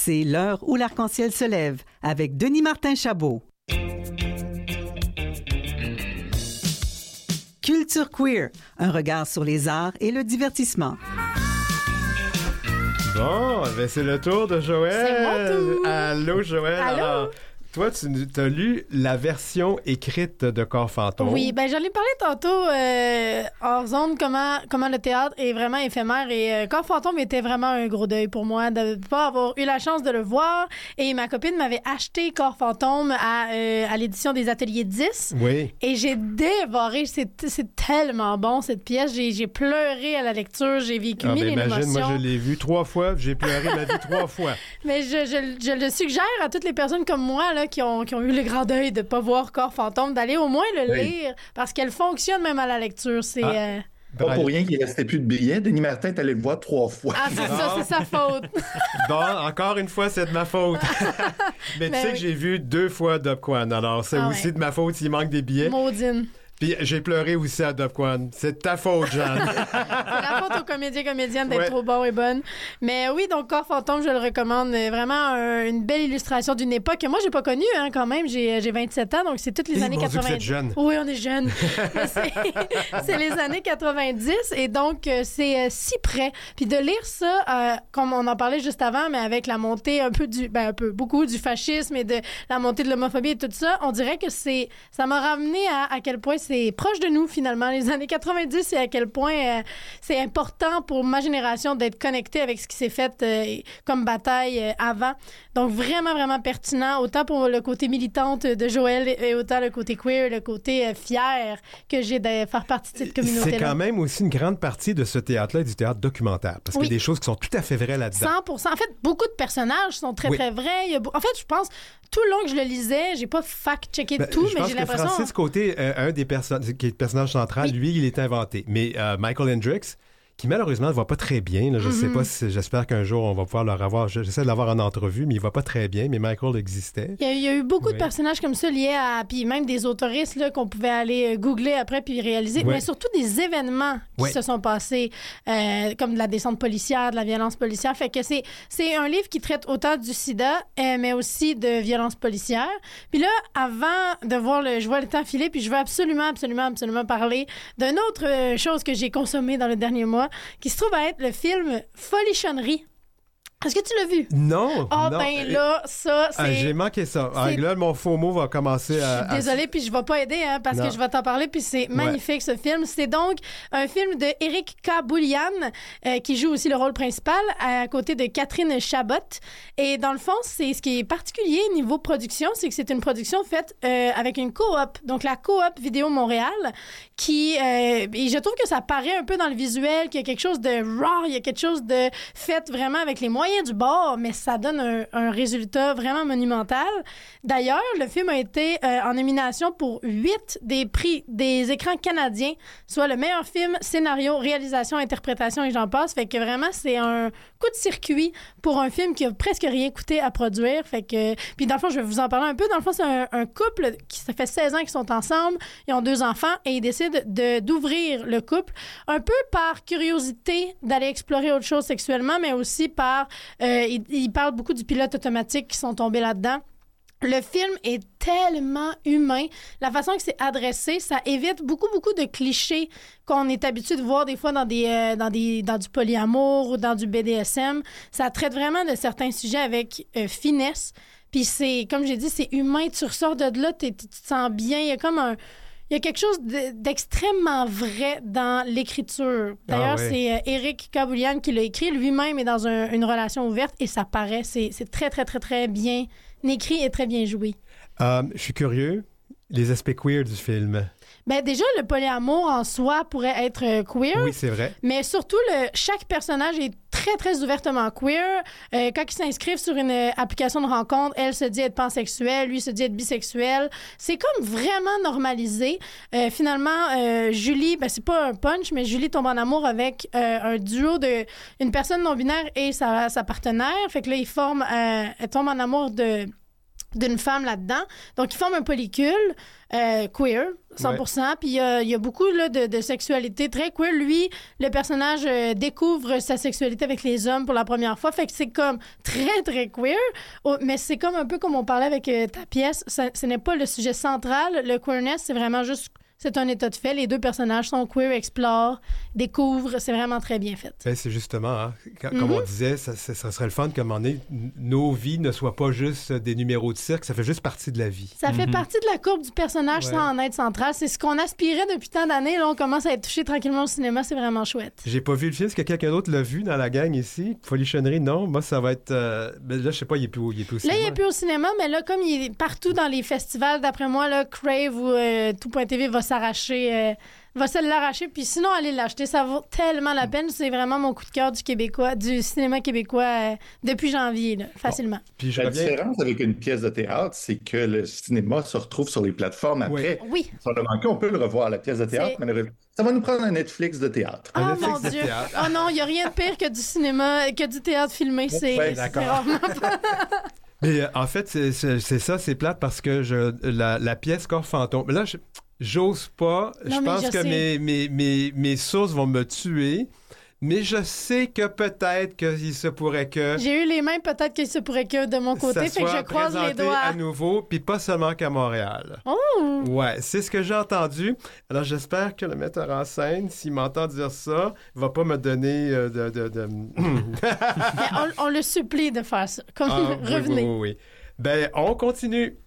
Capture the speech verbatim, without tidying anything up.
C'est l'heure où l'arc-en-ciel se lève avec Denis Martin Chabot. Culture queer, un regard sur les arts et le divertissement. Bon, ben c'est le tour de Joël. C'est mon tour. Allô, Joël. Allô. Alors, toi, tu as lu la version écrite de Corps fantôme. Oui, ben j'en ai parlé tantôt euh, hors zone, comment, comment le théâtre est vraiment éphémère. Et euh, Corps fantôme était vraiment un gros deuil pour moi de ne pas avoir eu la chance de le voir. Et ma copine m'avait acheté Corps fantôme à, euh, à l'édition des Ateliers dix. Oui. Et j'ai dévoré. C'est, c'est tellement bon, cette pièce. J'ai, j'ai pleuré à la lecture. J'ai vécu Ah, mille ben, imagine, émotions. moi, je l'ai vu trois fois. J'ai pleuré ma vie trois fois. Mais je, je, je le suggère à toutes les personnes comme moi là, qui, ont, qui ont eu le grand deuil de ne pas voir Corps fantôme, d'aller au moins le Oui. lire, parce qu'elle fonctionne même à la lecture. C'est... Ah. euh, Pas pour rien qu'il ne restait plus de billets. Denis Martin est allé le voir trois fois. Ah, c'est ça, c'est sa faute. Bon, encore une fois, c'est de ma faute. Mais tu Ben sais oui. que j'ai vu deux fois Dubquan. Alors, c'est Ah aussi ouais. de ma faute s'il manque des billets. Maudine. Puis j'ai pleuré aussi à Dubquan. C'est de ta faute, Jeanne. C'est la faute aux comédiens comédiennes d'être Ouais. trop bons et bonnes. Mais oui, donc Corps fantôme, je le recommande. Euh, Vraiment euh, une belle illustration d'une époque que moi, j'ai pas connue hein, quand même. J'ai, j'ai vingt-sept ans, donc c'est toutes les Eh, années mon Dieu, que vous quatre-vingt-dix. êtes jeune. Oui, on est jeunes. Mais c'est, c'est les années quatre-vingt-dix et donc euh, c'est euh, si près. Puis de lire ça, euh, comme on en parlait juste avant, mais avec la montée un peu du, ben un peu, beaucoup du fascisme et de la montée de l'homophobie et tout ça, on dirait que c'est, ça m'a ramené à, à quel point c'est proche de nous finalement, les années quatre-vingt-dix et à quel point euh, c'est important pour ma génération d'être connecté avec ce qui s'est fait euh, comme bataille euh, avant. Donc vraiment, vraiment pertinent, autant pour le côté militante de Joël et autant le côté queer, le côté euh, fier que j'ai de faire partie de cette communauté-là. C'est quand même aussi une grande partie de ce théâtre-là, du théâtre documentaire. Parce Oui. qu'il y a des choses qui sont tout à fait vraies là-dedans. cent pour cent. En fait, beaucoup de personnages sont très, Oui. très vrais. Il y a beau- En fait, je pense, tout le long que je le lisais, j'ai pas fact-checké Ben, tout, je mais pense j'ai que l'impression... Francis Côté, euh, un des personnages, qui est le personnage central, Oui. lui, il est inventé. Mais euh, Michael Hendricks, qui malheureusement ne va pas très bien, là, je ne sais Mm-hmm. pas si, j'espère qu'un jour on va pouvoir le revoir. Je- J'essaie de l'avoir en entrevue, mais il va pas très bien. Mais Michael existait. Il y, a, il y a eu beaucoup Oui. de personnages comme ça liés à... Puis même des autoristes là, qu'on pouvait aller euh, googler après puis réaliser. Oui. Mais surtout des événements qui Oui. se sont passés, euh, comme de la descente policière, de la violence policière. Fait que c'est, c'est un livre qui traite autant du sida, euh, mais aussi de violence policière. Puis là, avant de voir le... Je vois le temps filer, puis je veux absolument, absolument, absolument parler d'une autre euh, chose que j'ai consommée dans le dernier mois, qui se trouve à être le film Folichonnerie. Est-ce que tu l'as vu? Non! Ah, non. ben là, ça, c'est... Ah, j'ai manqué ça. Ah, c'est- là, mon faux mot va commencer Je à... suis à- désolée, puis je vais pas aider, hein, parce Non. que je vais t'en parler, puis c'est magnifique, ce film. C'est donc un film de Eric K. Boulian, euh, qui joue aussi le rôle principal, à côté de Catherine Chabot. Et dans le fond, c'est ce qui est particulier niveau production, c'est que c'est une production faite euh, avec une coop, donc la coop Vidéo Montréal, qui... Euh, et je trouve que ça paraît un peu dans le visuel, qu'il y a quelque chose de raw, il y a quelque chose de fait vraiment avec les moyens du bord, mais ça donne un, un résultat vraiment monumental. D'ailleurs, le film a été euh, en nomination pour huit des prix des écrans canadiens, soit le meilleur film, scénario, réalisation, interprétation et j'en passe. Fait que vraiment, c'est un coup de circuit pour un film qui a presque rien coûté à produire. Fait que, puis dans le fond, je vais vous en parler un peu. Dans le fond, c'est un, un couple qui, ça fait seize ans qu'ils sont ensemble, ils ont deux enfants et ils décident de, d'ouvrir le couple un peu par curiosité d'aller explorer autre chose sexuellement, mais aussi par... Euh, ils, ils parlent beaucoup du pilote automatique qui sont tombés là-dedans. Le film est tellement humain. La façon que c'est adressé, ça évite beaucoup, beaucoup de clichés qu'on est habitué de voir des fois dans des, euh, dans des, dans du polyamour ou dans du B D S M. Ça traite vraiment de certains sujets avec euh, finesse. Puis c'est, comme j'ai dit, c'est humain. Tu ressors de là, t'es- tu te sens bien. Il y a comme un... Il y a quelque chose de- d'extrêmement vrai dans l'écriture. D'ailleurs, Ah ouais. c'est euh, Eric Kaboulian qui l'a écrit. Lui-même est dans un- une relation ouverte et ça paraît. C'est, c'est très, très, très, très bien écrit et très bien joué. Euh, je suis curieux. Les aspects queer du film. Ben déjà, le polyamour en soi pourrait être euh, queer. Oui, c'est vrai. Mais surtout, le, chaque personnage est très, très ouvertement queer. Euh, quand ils s'inscrivent sur une euh, application de rencontre, elle se dit être pansexuelle, lui se dit être bisexuel. C'est comme vraiment normalisé. Euh, finalement, euh, Julie, ben c'est pas un punch, mais Julie tombe en amour avec euh, un duo de une personne non-binaire et sa, sa partenaire. Fait que là, ils forment... Euh, elle tombe en amour de... d'une femme là-dedans. Donc, ils forment un polycule euh, queer, cent pour cent. Ouais. Puis, euh, il y a beaucoup là, de, de sexualité très queer. Lui, le personnage euh, découvre sa sexualité avec les hommes pour la première fois. Fait que c'est comme très, très queer. Oh, mais c'est comme un peu comme on parlait avec euh, ta pièce. Ça, ce n'est pas le sujet central. Le queerness, c'est vraiment juste... C'est un état de fait. Les deux personnages sont queer, explorent, découvrent. C'est vraiment très bien fait. Ben, c'est justement, hein, quand, mm-hmm. comme on disait, ça, ça, ça serait le fun qu'à un moment donné, nos vies ne soient pas juste des numéros de cirque. Ça fait juste partie de la vie. Ça mm-hmm. fait partie de la courbe du personnage ouais. sans en être central. C'est ce qu'on aspirait depuis tant d'années. Là, on commence à être touché tranquillement au cinéma. C'est vraiment chouette. J'ai pas vu le film. Est-ce que quelqu'un d'autre l'a vu dans la gang ici? Folichonnerie, non. Moi, ça va être... Euh... Ben, là, je sais pas, il est plus au, il est plus au cinéma. Là, il est plus au cinéma, mais là, comme il est partout dans les festivals, d'après moi, là, Crave ou euh, tout point T V va s'arracher... Euh, va se l'arracher, puis sinon, allez l'acheter. Ça vaut tellement la peine. C'est vraiment mon coup de cœur du Québécois, du cinéma québécois euh, depuis janvier, là, facilement. Bon. Puis je la reviens... différence avec une pièce de théâtre, c'est que le cinéma se retrouve sur les plateformes après. Oui. Si on l'a manqué, on peut le revoir, la pièce de théâtre, c'est... malheureusement. Ça va nous prendre un Netflix de théâtre. Oh Netflix mon Dieu! Oh non, il n'y a rien de pire que du cinéma, que du théâtre filmé. C'est, ouais, d'accord. C'est rarement pas... Mais euh, en fait, c'est, c'est, c'est ça, c'est plate parce que je, la, la pièce Corps fantôme... Là, je... J'ose pas. Non, je pense je que mes, mes, mes, mes sources vont me tuer. Mais je sais que peut-être qu'il se pourrait que... J'ai eu les mains, peut-être qu'il se pourrait que de mon côté, fait que je croise les doigts. à nouveau, puis pas seulement qu'à Montréal. Oh! Ouais, c'est ce que j'ai entendu. Alors, j'espère que le metteur en scène, s'il m'entend dire ça, va pas me donner euh, de... de, de... on, on le supplie de faire ça. Comme ah, revenez. Oui, oui, oui. Ben, on continue.